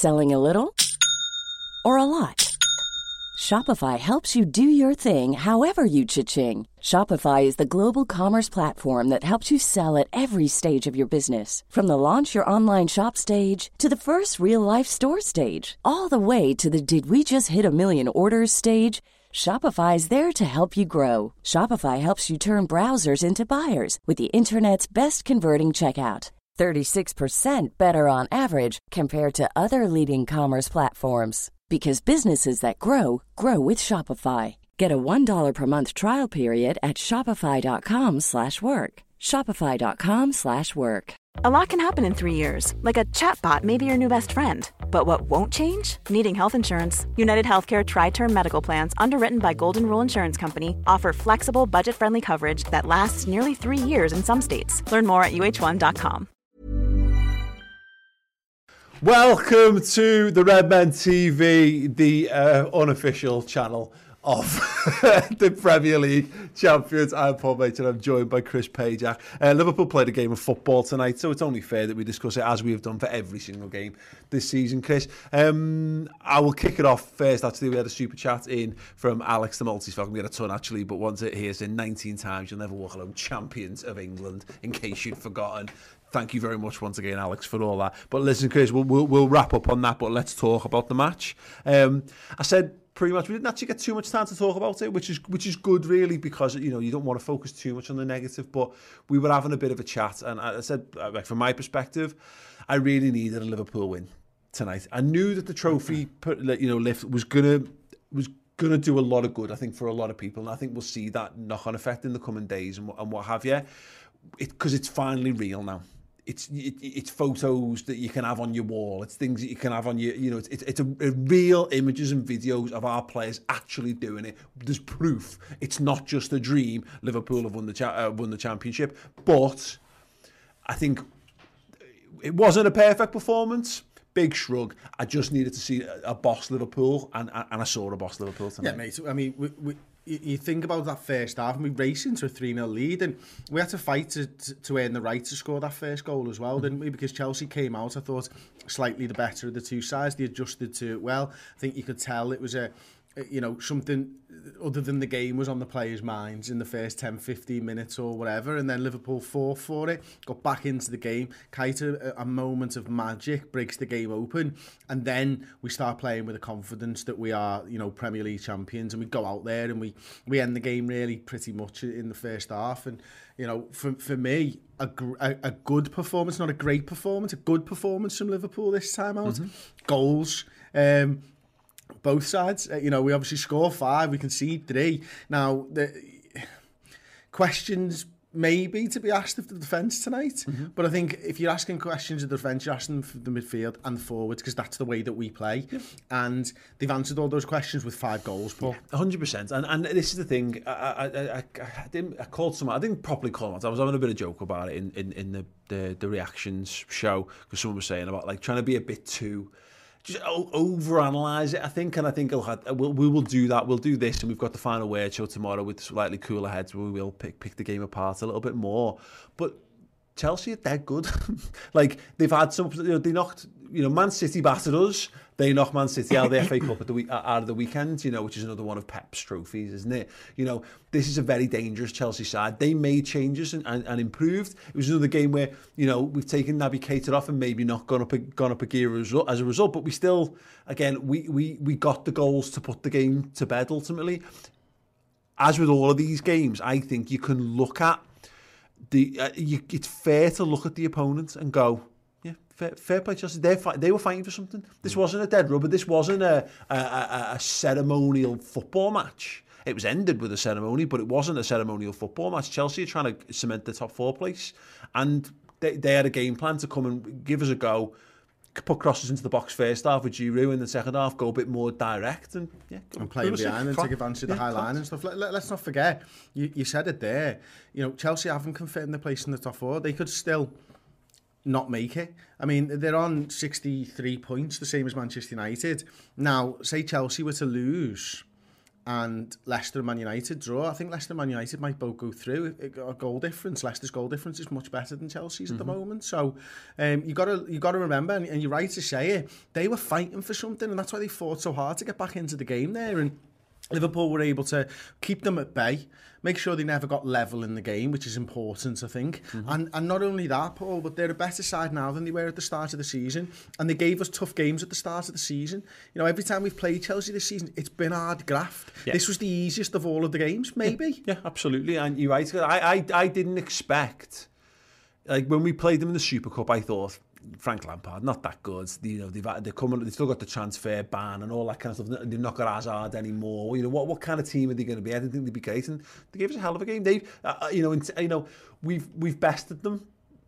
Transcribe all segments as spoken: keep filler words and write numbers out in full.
Selling a little or a lot? Shopify helps you do your thing however you cha-ching. Shopify is the global commerce platform that helps you sell at every stage of your business. From the launch your online shop stage to the first real-life store stage, all the way to the did we just hit a million orders stage. Shopify is there to help you grow. Shopify helps you turn browsers into buyers with the internet's best converting checkout. thirty-six percent better on average compared to other leading commerce platforms. Because businesses that grow, grow with Shopify. Get a one dollar per month trial period at shopify.com slash work. Shopify.com slash work. A lot can happen in three years, like a chatbot may be your new best friend. But what won't change? Needing health insurance. United Healthcare Tri-Term Medical Plans, underwritten by Golden Rule Insurance Company, offer flexible, budget-friendly coverage that lasts nearly three years in some states. Learn more at U H one dot com. Welcome to the Redmen T V, the uh, unofficial channel of the Premier League champions. I'm Paul Mate and I'm joined by Chris Pajak. Uh, Liverpool played a game of football tonight, so it's only fair that we discuss it as we have done for every single game this season, Chris. Um, I will kick it off first. Actually, we had a super chat in from Alex the Multi-Falcon. We had a ton actually, but once it hears in nineteen times, you'll never walk alone. Champions of England, in case you'd forgotten. Thank you very much once again, Alex, for all that. But listen, Chris, we'll, we'll, we'll wrap up on that, but let's talk about the match. Um, I said pretty much we didn't actually get too much time to talk about it, which is which is good, really, because you know you don't want to focus too much on the negative. But we were having a bit of a chat, and I said, like, from my perspective, I really needed a Liverpool win tonight. I knew that the trophy, you know, lift was gonna was gonna do a lot of good, I think, for a lot of people, and I think we'll see that knock-on effect in the coming days and, and what have you, because it, it's finally real now. It's it, it's photos that you can have on your wall. It's things that you can have on your, you know, it's it's, it's a, a real images and videos of our players actually doing it. There's proof. It's not just a dream. Liverpool have won the cha- uh, won the championship, but I think it wasn't a perfect performance. Big shrug. I just needed to see a, a boss Liverpool, and and I saw a boss Liverpool tonight. Yeah, mate. I mean, we. we You think about that first half and we raced into a three nil lead, and we had to fight to, to, to earn the right to score that first goal as well, didn't we? Because Chelsea came out, I thought, slightly the better of the two sides. They adjusted to it well. I think you could tell it was a, you know, something other than the game was on the players' minds in the first ten, fifteen minutes or whatever, and then Liverpool fought for it, got back into the game. Keita, a, a moment of magic, breaks the game open, and then we start playing with the confidence that we are, you know, Premier League champions, and we go out there and we, we end the game really pretty much in the first half. And, you know, for for me, a, a, a good performance, not a great performance, a good performance from Liverpool this time out. Mm-hmm. Goals, um, both sides. Uh, you know, we obviously score five, we concede three. Now, the questions maybe to be asked of the defence tonight, mm-hmm. but I think if you're asking questions of the defence, you're asking them for the midfield and the forwards, because that's the way that we play. Yeah. And they've answered all those questions with five goals, Paul. Yeah, one hundred percent. And and this is the thing, I, I, I, I, didn't, I called someone, I didn't properly call them, I was having a bit of joke about it in, in, in the, the, the reactions show, because someone was saying about like trying to be a bit too... just overanalyze it, I think, and I think it'll have, we'll, we will do that. We'll do this, and we've got the final word show tomorrow with slightly cooler heads where we will pick pick the game apart a little bit more. But Chelsea are dead good. Like, they've had some, you know, they knocked, you know, Man City battered us. They knocked Man City out of the F A Cup at the week, out of the weekend, you know, which is another one of Pep's trophies, isn't it? You know, this is a very dangerous Chelsea side. They made changes and, and, and improved. It was another game where, you know, we've taken Naby Keita off and maybe not gone up a, gone up a gear as, as a result, but we still, again, we, we, we got the goals to put the game to bed ultimately. As with all of these games, I think you can look at the, uh, you, it's fair to look at the opponent and go, yeah, fair, fair play Chelsea. They they were fighting for something. This wasn't a dead rubber. This wasn't a, a, a, a ceremonial football match. It was ended with a ceremony, but it wasn't a ceremonial football match. Chelsea are trying to cement the top four place, and they, they had a game plan to come and give us a go, put crosses into the box first half with Giroud, in the second half go a bit more direct and yeah, and play behind and take advantage of the yeah, high line and stuff. Let, let, let's not forget, you, you said it there, you know, Chelsea haven't confirmed their place in the top four. They could still not make it. I mean, they're on sixty-three points, the same as Manchester United. Now, say Chelsea were to lose and Leicester and Man United draw. I think Leicester and Man United might both go through. A goal difference, Leicester's goal difference is much better than Chelsea's mm-hmm. at the moment. So um, you got to you got to remember, and, and you're right to say it, they were fighting for something, and that's why they fought so hard to get back into the game there. And Liverpool were able to keep them at bay, make sure they never got level in the game, which is important, I think. Mm-hmm. And and not only that, Paul, but they're a better side now than they were at the start of the season. And they gave us tough games at the start of the season. You know, every time we've played Chelsea this season, it's been hard graft. Yeah. This was the easiest of all of the games, maybe. Yeah, yeah, absolutely. And you're right. I, I, I didn't expect, like when we played them in the Super Cup, I thought, Frank Lampard, not that good. You know, they've they've come, they've still got the transfer ban and all that kind of stuff. They've not got Hazard anymore. You know, what what kind of team are they going to be? I didn't think they'd be great, and they gave us a hell of a game. They, uh, you know, you know, we've we've bested them.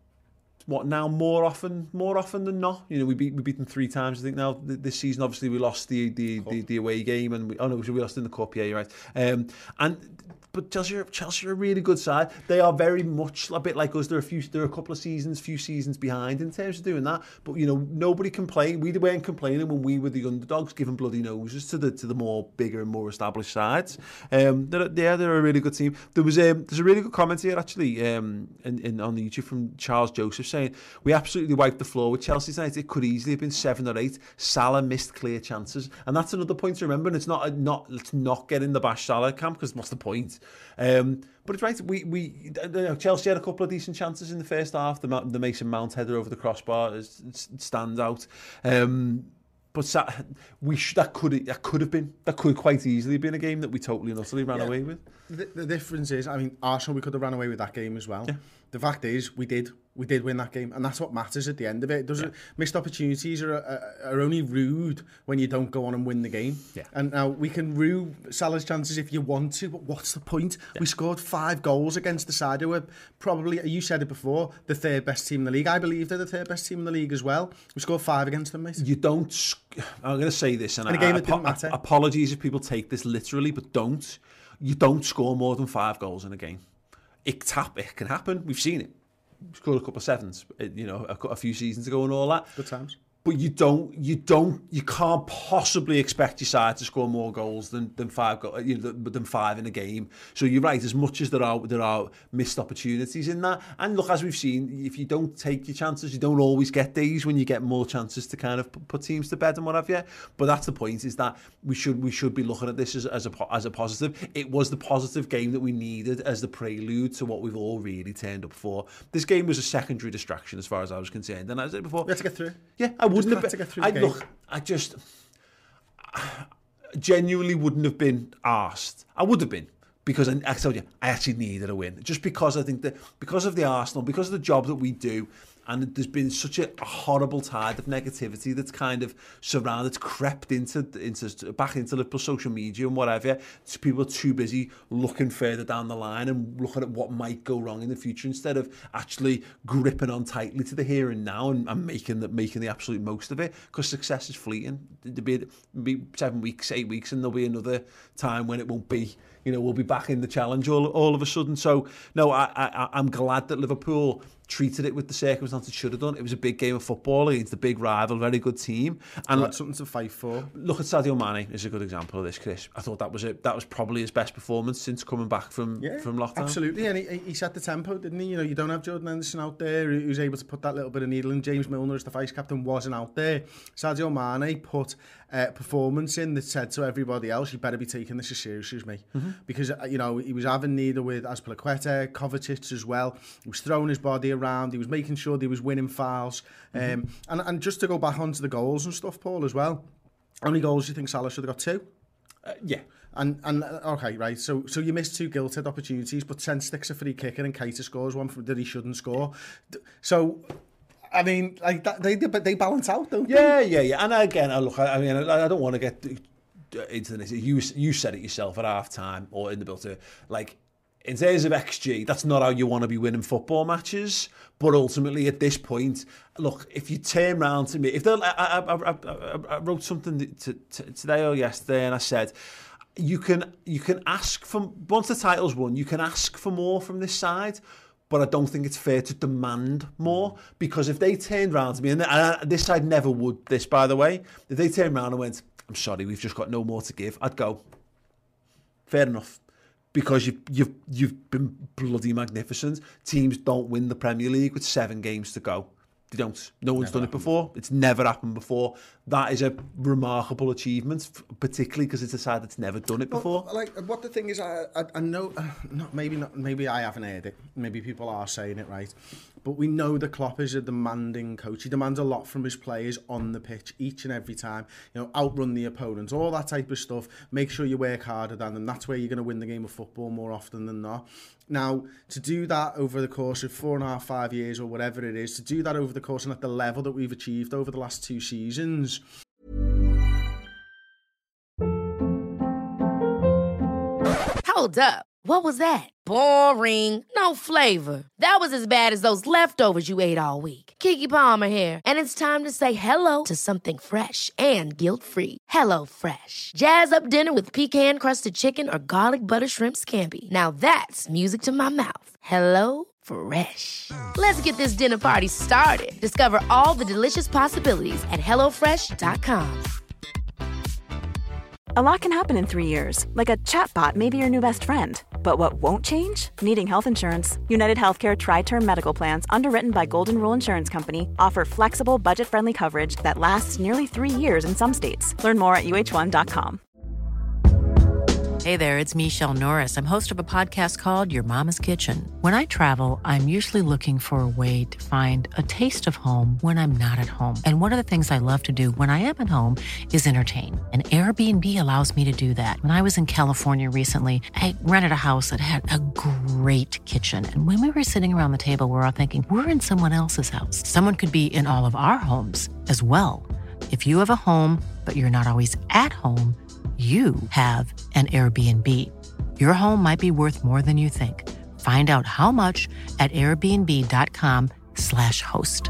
What now? More often, more often than not. You know, we beat we beat them three times. I think now this season. Obviously, we lost the the the, the away game, and we, oh no, we lost in the cup. Yeah, you're right. Um, and. But Chelsea, Chelsea are a really good side. They are very much a bit like us. They're a few, they're a couple of seasons, few seasons behind in terms of doing that. But you know, nobody complained. We weren't complaining when we were the underdogs, giving bloody noses to the to the more bigger and more established sides. Um, they're, yeah, they're a really good team. There was um, there's a really good comment here actually, um, in, in on the YouTube from Charles Joseph saying we absolutely wiped the floor with Chelsea tonight. It could easily have been seven or eight. Salah missed clear chances, and that's another point to remember. And it's not not let's not get in the bash Salah camp because what's the point? Um, but it's right. We we you know, Chelsea had a couple of decent chances in the first half. The the Mason Mount header over the crossbar is, stands out. Um, but we should, that could that could have been that could quite easily have been a game that we totally and utterly ran yeah. away with. The, the difference is, I mean, Arsenal we could have ran away with that game as well. Yeah. The fact is, we did. We did win that game, and that's what matters at the end of it. it doesn't yeah. Missed opportunities are, are are only rude when you don't go on and win the game. Yeah. And now we can rue Salah's chances if you want to, but what's the point? Yeah. We scored five goals against the side who were probably, you said it before, the third best team in the league. I believe they're the third best team in the league as well. We scored five against them, mate. You don't. I'm going to say this, and in a game I, that didn't matter. Apologies if people take this literally, but don't. You don't score more than five goals in a game. It tap. It can happen. We've seen it. Scored a couple of sevens, you know, a, a few seasons ago and all that. Good times. But you don't, you don't, you can't possibly expect your side to score more goals than than five, go, you know, than five in a game. So you're right. As much as there are there are missed opportunities in that, and look, as we've seen, if you don't take your chances, you don't always get days when you get more chances to kind of put teams to bed and what have you. But that's the point: is that we should we should be looking at this as as a as a positive. It was the positive game that we needed as the prelude to what we've all really turned up for. This game was a secondary distraction as far as I was concerned, and as I said before, we had to get through. Yeah, I wouldn't have been, I look, I just I genuinely wouldn't have been asked. I would have been, because I, I told you I actually needed a win. Just because I think that because of the Arsenal, because of the job that we do, and there's been such a, a horrible tide of negativity that's kind of surrounded, it's crept into into back into Liverpool social media and whatever. So people are too busy looking further down the line and looking at what might go wrong in the future instead of actually gripping on tightly to the here and now and, and making the making the absolute most of it. Because success is fleeting. There'll be, be seven weeks, eight weeks, and there'll be another time when it won't be. You know, we'll be back in the challenge all all of a sudden. So no, I, I I'm glad that Liverpool treated it with the circumstances it should have done. It was a big game of football against a big rival, very good team, and that's something to fight for. Look at Sadio Mane is a good example of this, Chris. I thought that was it. That was probably his best performance since coming back from yeah, from lockdown. Absolutely, and he, he set the tempo, didn't he? You know, you don't have Jordan Henderson out there who's able to put that little bit of needle in. James Milner as the vice captain wasn't out there. Sadio Mane put uh, performance in that said to everybody else, you better be taking this as seriously as me, mm-hmm. because uh, you know he was having neither with Azpilicueta, Kovacic as well. He was throwing his body around. He was making sure he was winning fouls. Mm-hmm. Um, and, and just to go back onto the goals and stuff, Paul, as well. How many goals do you think Salah should have got? Two? Uh, yeah. And, and okay, right, so so you missed two gilt-edged opportunities, but Ten sticks a free kicker and Keita scores one that he shouldn't score. So, I mean, like that, they they balance out, don't they? Yeah, yeah, yeah. And again, I look, I mean, I don't want to get into this. You, you said it yourself at half-time or in the build-to, like, in terms of X G, that's not how you want to be winning football matches. But ultimately, at this point, look, if you turn round to me, if I, I, I, I, I wrote something to, to, today or yesterday, and I said, you can you can ask for, once the title's won, you can ask for more from this side. But I don't think it's fair to demand more, because if they turned round to me, and I, this side never would this, by the way, if they turned round and went, I'm sorry, we've just got no more to give, I'd go, fair enough. Because you've, you've, you've been bloody magnificent. Teams don't win the Premier League with seven games to go. They don't. No one's never done it before. It's never happened before. That is a remarkable achievement, particularly because it's a side that's never done it before. Well, like, what the thing is, I, I, I know, uh, not, maybe not, maybe I haven't heard it. Maybe people are saying it right. But we know that Klopp is a demanding coach. He demands a lot from his players on the pitch each and every time. You know, outrun the opponents, all that type of stuff. Make sure you work harder than them. That's where you're going to win the game of football more often than not. Now, to do that over the course of four and a half, five years or whatever it is, to do that over the course and at the level that we've achieved over the last two seasons. Hold up. What was that? Boring. No flavor. That was as bad as those leftovers you ate all week. Keke Palmer here, and it's time to say hello to something fresh and guilt-free. Hello Fresh. Jazz up dinner with pecan-crusted chicken or garlic butter shrimp scampi. Now that's music to my mouth. Hello Fresh. Let's get this dinner party started. Discover all the delicious possibilities at hello fresh dot com. A lot can happen in three years, like a chatbot may be your new best friend. But what won't change? Needing health insurance. United Healthcare Tri-Term Medical Plans, underwritten by Golden Rule Insurance Company, offer flexible, budget-friendly coverage that lasts nearly three years in some states. Learn more at U H one dot com. Hey there, it's Michelle Norris. I'm host of a podcast called Your Mama's Kitchen. When I travel, I'm usually looking for a way to find a taste of home when I'm not at home. And one of the things I love to do when I am at home is entertain. And Airbnb allows me to do that. When I was in California recently, I rented a house that had a great kitchen. And when we were sitting around the table, we were all thinking, we're in someone else's house. Someone could be in all of our homes as well. If you have a home, but you're not always at home, you have an Airbnb. Your home might be worth more than you think. Find out how much at airbnb.com slash host.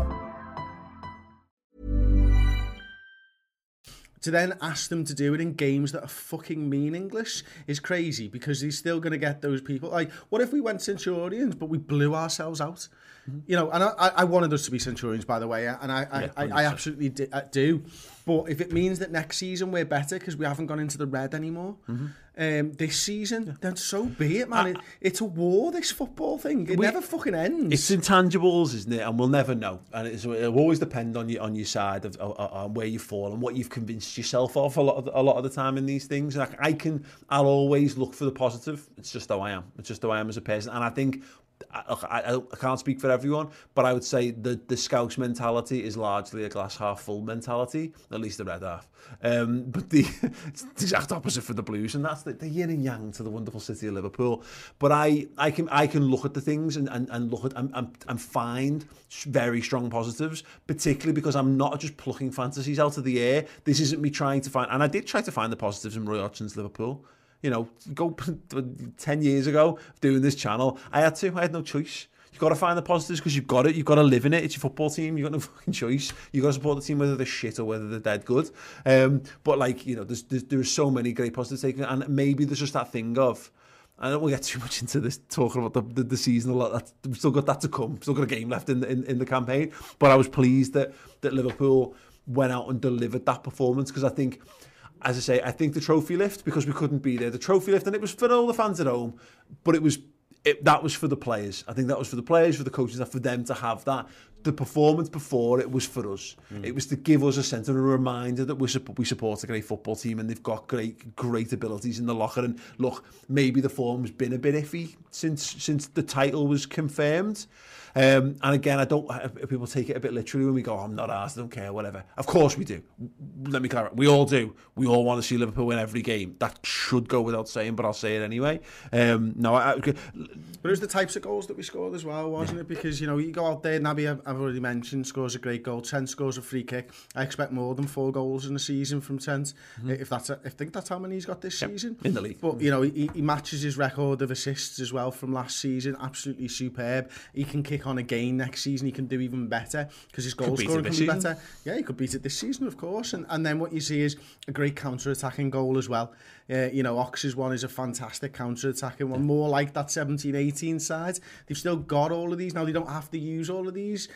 To then ask them to do it in games that are fucking meaningless is crazy, because he's still going to get those people. Like, what if we went Centurions, but we blew ourselves out? Mm-hmm. You know, and I, I wanted us to be Centurions, by the way, and I, I, yeah, I, I absolutely d- I do. But if it means that next season we're better because we haven't gone into the red anymore, mm-hmm. um, this season, yeah. then so be it, man. I, it, it's a war, this football thing. It we, never fucking ends. It's intangibles, isn't it? And we'll never know. And it's, it'll always depend on you on your side of, of, of where you fall and what you've convinced yourself of a lot of the, a lot of the time in these things. Like, I can, I'll always look for the positive. It's just how I am. It's just how I am as a person. And I think. I, I, I can't speak for everyone, but I would say the, the Scouse mentality is largely a glass half full mentality, at least the red half. Um, but the, it's the exact opposite for the Blues, and that's the, the yin and yang to the wonderful city of Liverpool. But I, I can I can look at the things and, and, and look at and, and, and find very strong positives, particularly because I'm not just plucking fantasies out of the air. This isn't me trying to find, and I did try to find the positives in Roy Hodgson's Liverpool. You know, go ten years ago doing this channel, I had to. I had no choice. You've got to find the positives because you've got it. You've got to live in it. It's your football team. You've got no fucking choice. You've got to support the team whether they're shit or whether they're dead good. Um, but, like, you know, there's, there's there's so many great positives taken. And maybe there's just that thing of, I don't want to get too much into this, talking about the, the, the season a lot. That's, we've still got that to come. We've still got a game left in, in, in the campaign. But I was pleased that, that Liverpool went out and delivered that performance, because I think... As I say, I think the trophy lift, because we couldn't be there, the trophy lift, and it was for all the fans at home, but it was it, that was for the players. I think that was for the players, for the coaches, and for them to have that. The performance before it was for us. Mm. It was to give us a sense of a reminder that we we support a great football team and they've got great great abilities in the locker. And look, maybe the form's been a bit iffy since since the title was confirmed. Um, and again, I don't. People take it a bit literally when we go, oh, "I'm not arsed, I don't care, whatever." Of course we do. Let me clarify. We all do. We all want to see Liverpool win every game. That should go without saying, but I'll say it anyway. Um, no, I, I, but it was the types of goals that we scored as well, wasn't yeah. it? Because, you know, you go out there, Naby, I've, I've already mentioned, scores a great goal. Trent scores a free kick. I expect more than four goals in a season from Trent. Mm-hmm. If that's, a, I think that's how many he's got this yep. season in the league. But you know, he, he matches his record of assists as well from last season. Absolutely superb. He can kick on again next season. He can do even better because his goal scoring can be better. Yeah, he could beat it this season, of course. And and then what you see is a great counter-attacking goal as well. Uh, you know, Ox's one is a fantastic counter-attacking one, more like that seventeen eighteen side. They've still got all of these. Now, they don't have to use all of these.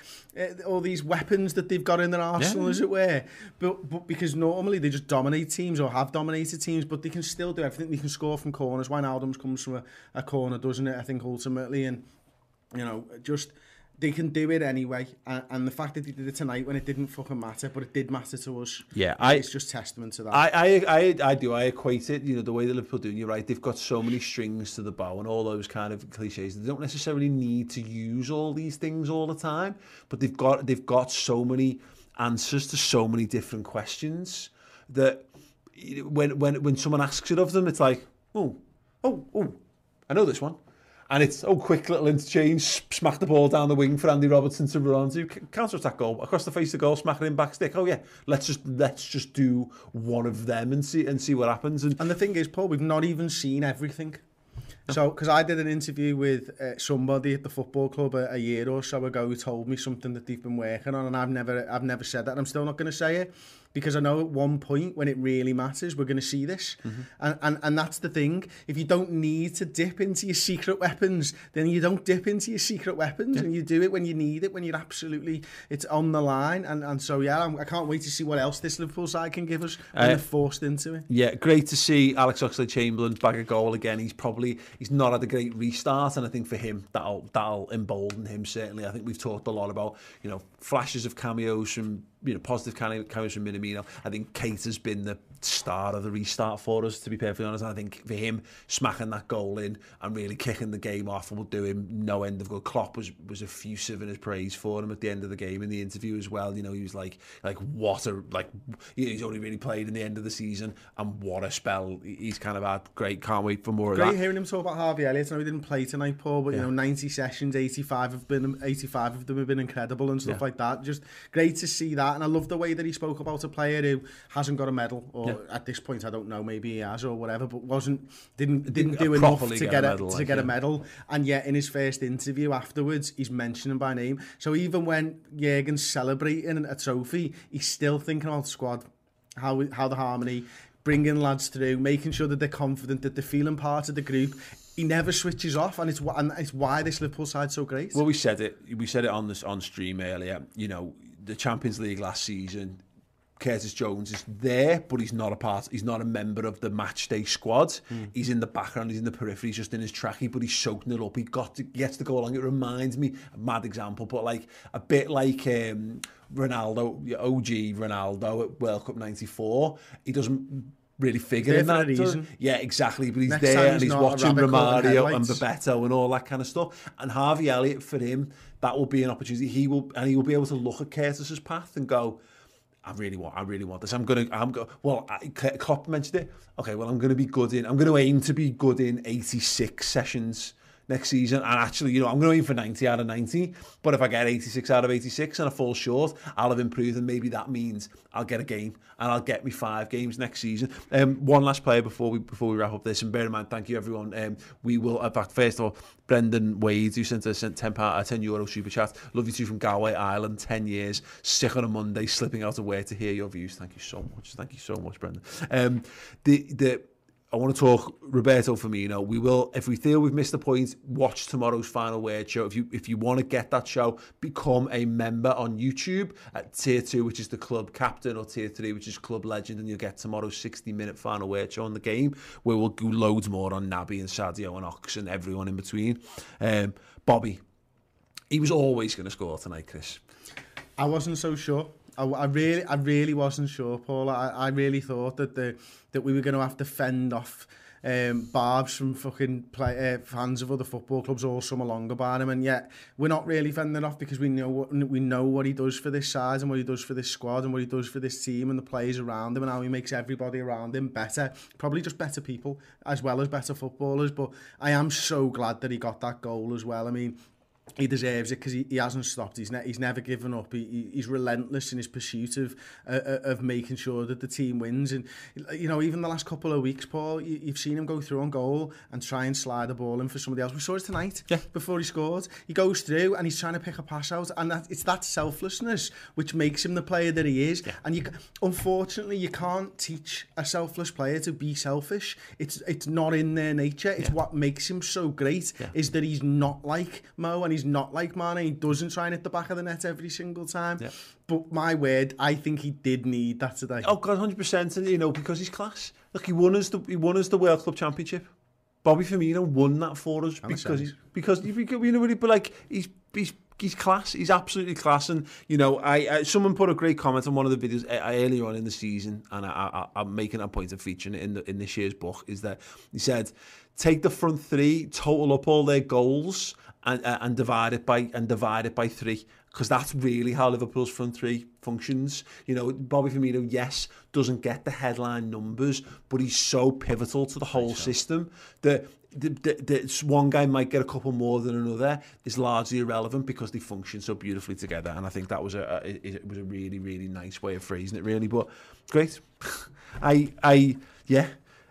uh, all these weapons that they've got in their arsenal, yeah. as it were. But, but because normally they just dominate teams or have dominated teams, but they can still do everything. They can score from corners. Wijnaldum comes from a, a corner, doesn't it? I think ultimately, and you know, just. They can do it anyway, and, and the fact that they did it tonight when it didn't fucking matter, but it did matter to us. Yeah, I, it's just testament to that. I, I, I, I do. I equate it. You know, the way that Liverpool do. And you're right. They've got so many strings to the bow, and all those kind of cliches. They don't necessarily need to use all these things all the time, but they've got they've got so many answers to so many different questions that when when when someone asks it of them, it's like, oh, oh, oh, I know this one. And it's, oh, quick little interchange, smack the ball down the wing for Andy Robertson to run onto, counter-attack goal, across the face of the goal, smack it in back stick. Oh, yeah, let's just let's just do one of them and see and see what happens. And, and the thing is, Paul, we've not even seen everything. So, because I did an interview with uh, somebody at the football club a, a year or so ago who told me something that they've been working on, and I've never I've never said that, and I'm still not going to say it. Because I know at one point when it really matters, we're going to see this. Mm-hmm. And, and and that's the thing. If you don't need to dip into your secret weapons, then you don't dip into your secret weapons. Yeah. And you do it when you need it, when you're absolutely, it's on the line. And, and so, yeah, I'm, I can't wait to see what else this Liverpool side can give us when uh, they're forced into it. Yeah, great to see Alex Oxlade-Chamberlain bag a goal again. He's probably, he's not had a great restart. And I think for him, that'll, that'll embolden him, certainly. I think we've talked a lot about, you know, flashes of cameos from, you know, positive cameos from Minamino. I think Kate has been the star of the restart for us, to be perfectly honest. And I think for him, smacking that goal in and really kicking the game off will do him no end of good. Klopp was was effusive in his praise for him at the end of the game in the interview as well. You know, he was like, like what a like he's only really played in the end of the season, and what a spell he's kind of had. Great, can't wait for more Great of that. Great hearing him talk about Harvey Elliott. I know he didn't play tonight, Paul, but yeah. you know, ninety sessions, eighty-five have been eighty-five of them have been incredible and stuff yeah. like that. Just great to see that, and I love the way that he spoke about a player who hasn't got a medal, or yeah. at this point I don't know, maybe he has or whatever, but wasn't didn't didn't, didn't do enough to get, get a, medal, to like, get yeah. a medal, and yet in his first interview afterwards he's mentioned him by name. So even when Jurgen's celebrating a trophy, he's still thinking about the squad, how how the harmony, bringing lads through, making sure that they're confident, that they're feeling part of the group. He never switches off, and it's and it's why this Liverpool side's so great. Well, we said it. We said it on this on stream earlier. You know, the Champions League last season, Curtis Jones is there, but he's not a part. He's not a member of the match day squad. Mm. He's in the background. He's in the periphery. He's just in his trackie, but he's soaking it up. He got to gets to go along. It reminds me, a mad example, but like a bit like um, Ronaldo, O G Ronaldo at World Cup ninety-four. He doesn't really figure in that reason. Yeah, exactly. But he's Next there and he's watching Romario and Bebeto and all that kind of stuff. And Harvey Elliott, for him, that will be an opportunity. He will, and he will be able to look at Curtis's path and go, I really want, I really want this. I'm gonna, I'm go. Well, I, Klopp mentioned it. Okay, well, I'm gonna be good in. I'm gonna aim to be good in eighty-six sessions next season. And actually, you know, I'm gonna aim for ninety out of ninety. But if I get eighty-six out of eighty-six and I fall short, I'll have improved, and maybe that means I'll get a game and I'll get me five games next season. Um, one last player before we before we wrap up this, and bear in mind, thank you everyone. Um, we will, in fact, first of all, Brendan Wade, who sent us ten pound, ten euro super chat. Love you too from Galway, Ireland. Ten years, sick on a Monday, slipping out of work to hear your views. Thank you so much. Thank you so much, Brendan. Um, the the. I want to talk Roberto Firmino. We will, if we feel we've missed the point, watch tomorrow's Final Word show. If you if you want to get that show, become a member on YouTube at tier two, which is the club captain, or tier three, which is club legend, and you'll get tomorrow's sixty minute Final Word show on the game, where we'll do loads more on Naby and Sadio and Ox and everyone in between. Um, Bobby, he was always going to score tonight, Chris. I wasn't so sure. I, I really, I really wasn't sure, Paul. I, I really thought that the that we were going to have to fend off um, barbs from fucking play, uh, fans of other football clubs all summer long about him, and yet we're not really fending off because we know what we know what he does for this side and what he does for this squad and what he does for this team and the players around him and how he makes everybody around him better. Probably just better people as well as better footballers. But I am so glad that he got that goal as well. I mean, he deserves it because he, he hasn't stopped. He's ne- he's never given up. He, he he's relentless in his pursuit of uh, of making sure that the team wins. And you know, even the last couple of weeks, Paul, you, you've seen him go through on goal and try and slide the ball in for somebody else. We saw it tonight. Yeah. Before he scored, he goes through and he's trying to pick a pass out, and that, it's that selflessness which makes him the player that he is. Yeah. And you, unfortunately, you can't teach a selfless player to be selfish. It's it's not in their nature. It's yeah. what makes him so great yeah. is that he's not like Mo and he's he's not like Mane. He doesn't try and hit the back of the net every single time. Yeah. But my word, I think he did need that today. Oh God, one hundred percent. And you know, because he's class. Look, he won us the he won us the World Club Championship. Bobby Firmino won that for us And because he's, because you know what he, but like he's he's he's class. He's absolutely class. And you know, I, I someone put a great comment on one of the videos earlier on in the season, and I, I, I'm making a point of featuring it in the, in this year's book. Is that he said, take the front three, total up all their goals, and uh, and divide it by and divide it by three. Because that's really how Liverpool's front three functions. You know, Bobby Firmino, yes, doesn't get the headline numbers, but he's so pivotal to the whole system that the, the, the, one guy might get a couple more than another is largely irrelevant because they function so beautifully together. And I think that was a, a it was a really, really nice way of phrasing it, really. But great. I, I, yeah.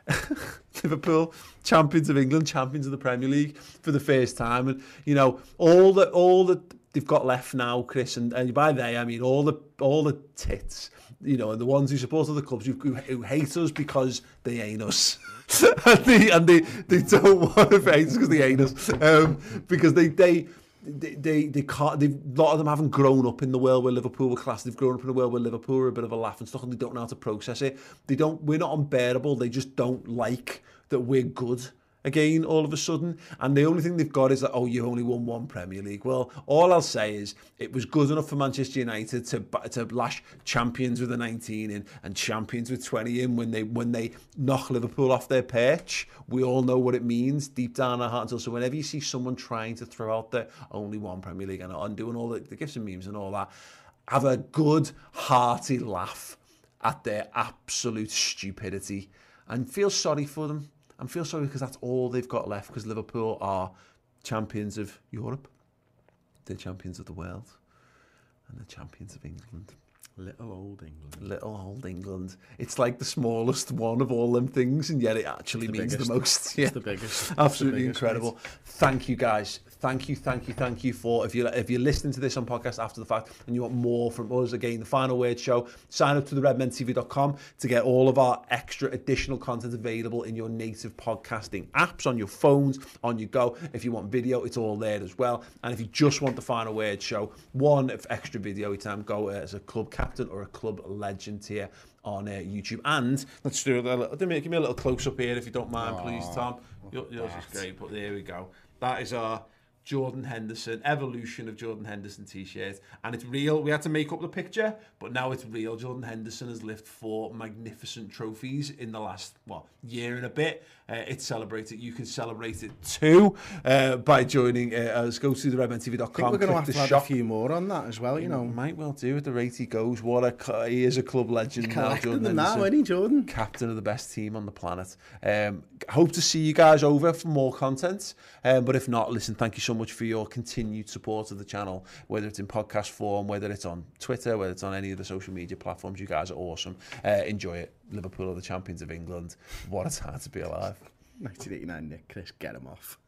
Liverpool, champions of England, champions of the Premier League for the first time. And, you know, all the, all the, they've got left now, Chris, and, and by they I mean all the all the tits, you know, and the ones who support other clubs who, who, who hate us because they ain't us, and, they, and they they don't want to hate us because they ain't us, um, because they they. They, they they can't. They've, a lot of them haven't grown up in the world where Liverpool were class. They've grown up in a world where Liverpool are a bit of a laugh and stuff, and they don't know how to process it. They don't. We're not unbearable. They just don't like that we're good again all of a sudden. And the only thing they've got is that, oh, you only won one Premier League. Well, all I'll say is it was good enough for Manchester United to to lash champions with a nineteen in and champions with twenty in when they when they knock Liverpool off their perch. We all know what it means deep down our hearts. So whenever you see someone trying to throw out the only one Premier League and, and doing all the, the gifs and memes and all that, have a good hearty laugh at their absolute stupidity and feel sorry for them. And feel sorry because that's all they've got left, because Liverpool are champions of Europe, they're champions of the world, and they're champions of England. Little old England. Little old England. It's like the smallest one of all them things, and yet it actually means biggest. the most. Yeah. It's the biggest. Absolutely the biggest, incredible. Mate. Thank you, guys. Thank you, thank you, thank you for, if you're, if you're listening to this on podcast after the fact and you want more from us, again, the Final Word Show, sign up to the red men t v dot com to get all of our extra additional content available in your native podcasting apps, on your phones, on your go. If you want video, it's all there as well. And if you just want the Final Word Show, one extra video each time, go uh, as a club captain or a club legend here on uh, YouTube. And let's do a little, give me a little close-up here if you don't mind, Aww, please, Tom. Yours is great, but there we go. That is our Jordan Henderson, evolution of Jordan Henderson t-shirt, and it's real. We had to make up the picture, but now it's real. Jordan Henderson has lifted four magnificent trophies in the last, well, year and a bit. Uh, it's celebrated. You can celebrate it too uh, by joining uh, us. Go to the red men t v dot com. I think we're going to have to add shop. a few more on that as well, you know. Might well do at the rate he goes. What a, he is a club legend now, Jordan Henderson. Now, isn't he, Jordan? Captain of the best team on the planet. Um, hope to see you guys over for more content. Um, but if not, listen, thank you so much for your continued support of the channel, whether it's in podcast form, whether it's on Twitter, whether it's on any of the social media platforms. You guys are awesome. Uh, enjoy it. Liverpool are the champions of England. What a time to be alive. nineteen eighty-nine, Nick. Chris, get him off.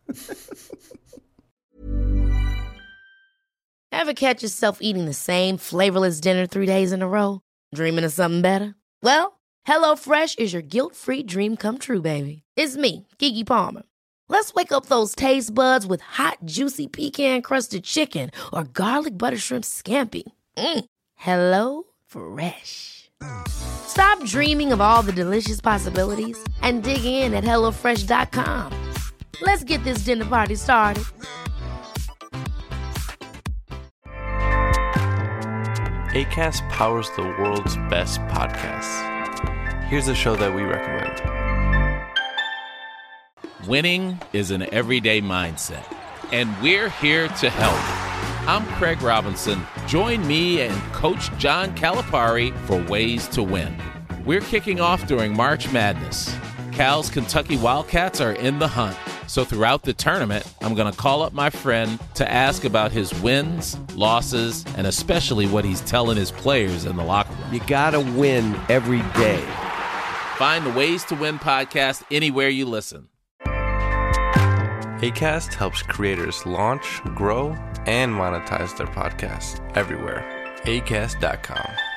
Ever catch yourself eating the same flavorless dinner three days in a row? Dreaming of something better? Well, HelloFresh is your guilt-free dream come true, baby. It's me, Keke Palmer. Let's wake up those taste buds with hot, juicy pecan-crusted chicken or garlic butter shrimp scampi. Mm. Hello Fresh. Stop dreaming of all the delicious possibilities and dig in at hello fresh dot com. Let's get this dinner party started. Acast powers the world's best podcasts. Here's a show that we recommend. Winning is an everyday mindset, and we're here to help. I'm Craig Robinson. Join me and Coach John Calipari for Ways to Win. We're kicking off during March Madness. Cal's Kentucky Wildcats are in the hunt. So throughout the tournament, I'm going to call up my friend to ask about his wins, losses, and especially what he's telling his players in the locker room. You got to win every day. Find the Ways to Win podcast anywhere you listen. Acast helps creators launch, grow, and monetize their podcasts everywhere. acast dot com.